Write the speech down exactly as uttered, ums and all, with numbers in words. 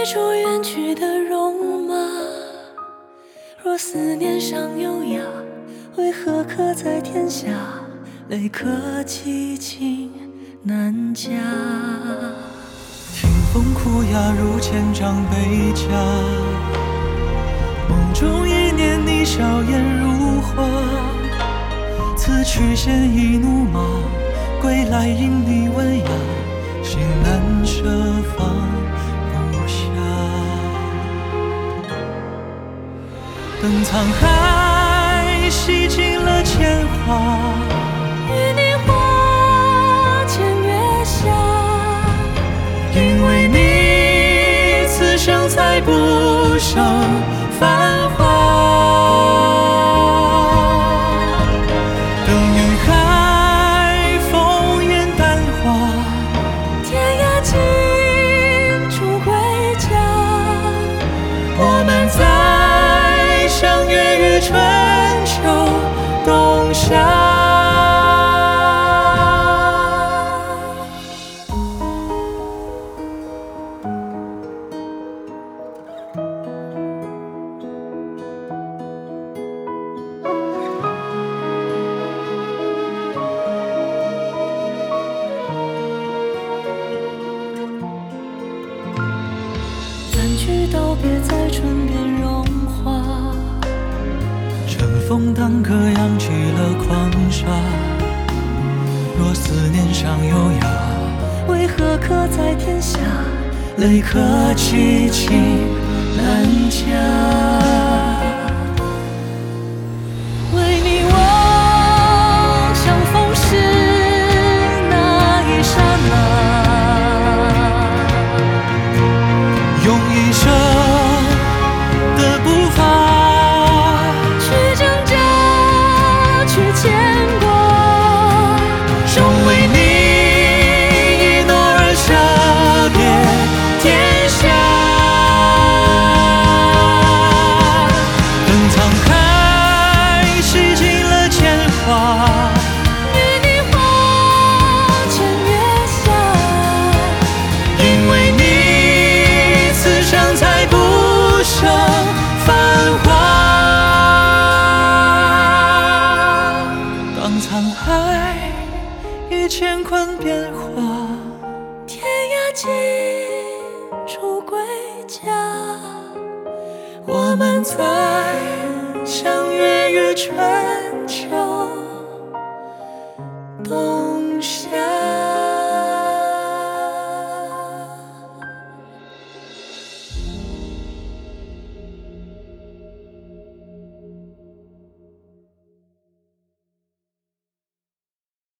出远去的戎马。若思念尚有涯，为何刻在天下？泪可凄清难夹。 听风哭哑如千丈悲家，梦中一念你笑颜如花。此去现一怒马，归来因你文雅，心难舍放不下。等沧海洗尽了铅华， 与你花前月下。 因为你此生才不剩繁华。等云海风烟淡化， 天涯尽处归家。 我们再相约于春秋冬夏。 散去道别在唇边融化， 晨风当歌扬起了狂沙。若思念尚有涯， 为何刻在天下？ 泪可凄清难夹。 为你望相逢时那一刹那， 用一生的步伐去挣扎，去牵挂。 终为你一诺而舍别天下。等沧海洗尽了铅华， 与你花前月下。 因为你此生才不剩繁华。当沧海已乾坤变化， 天涯尽处归家。 我们再相约于春秋冬